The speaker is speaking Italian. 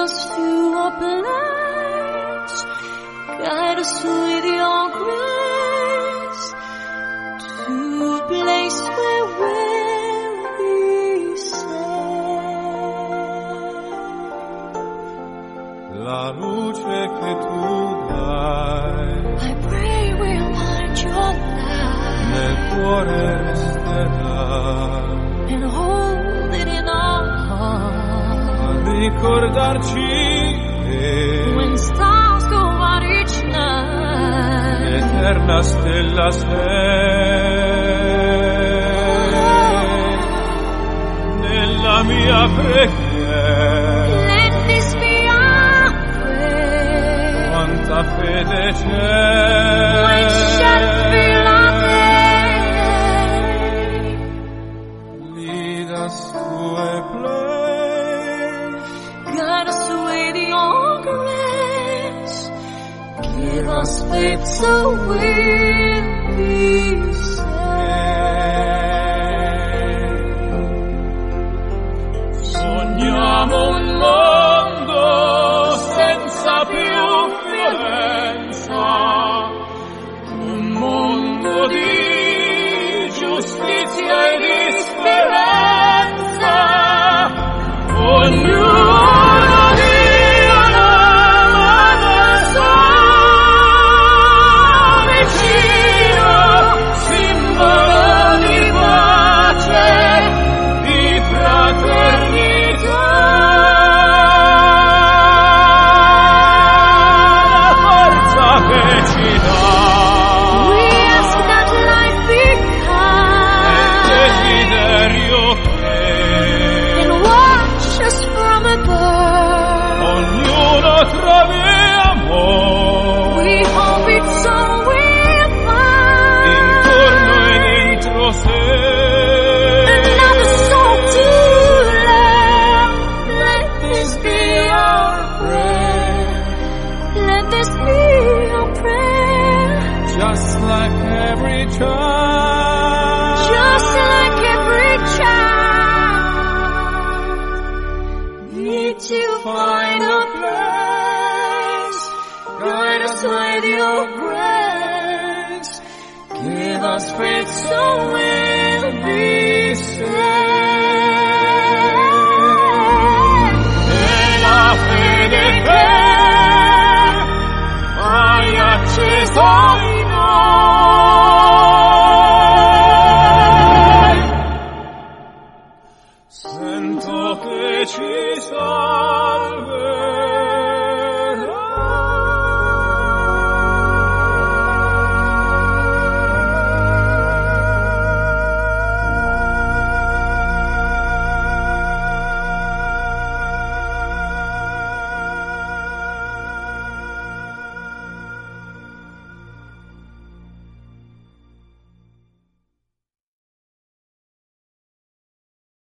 us to a place, guide us with your grace, to a place where we'll be saved. La luce che tu dai, I pray we'll find your light nel cuore resterà, and hold it in our heart. a ricordarci che When stars go out each night, l'eterna stella sei, nella mia preghiera, let this be our prayer. quanta fede c'è, We shall feel our day. lead us to a place, Guide us with your grace. Give us faith so we'll be saved. sogniamo un mondo senza più violenza, un mondo di giustizia e di speranza, ognuno di una vicino, simbolo di pace, di fraternità, la forza che ci dà, We ask that life be kind desiderio che and watch us from above. ognuno trovi amore, We hope it's all we'll find. intorno e dentro sé. Another soul to love. Let this be our prayer. Let this be our prayer. Just like every child, Just like every child, need to find a place. Guide us with your grace. Give us faith so we'll be saved. e la fede che hai acceso in noi, sento che ci salverà.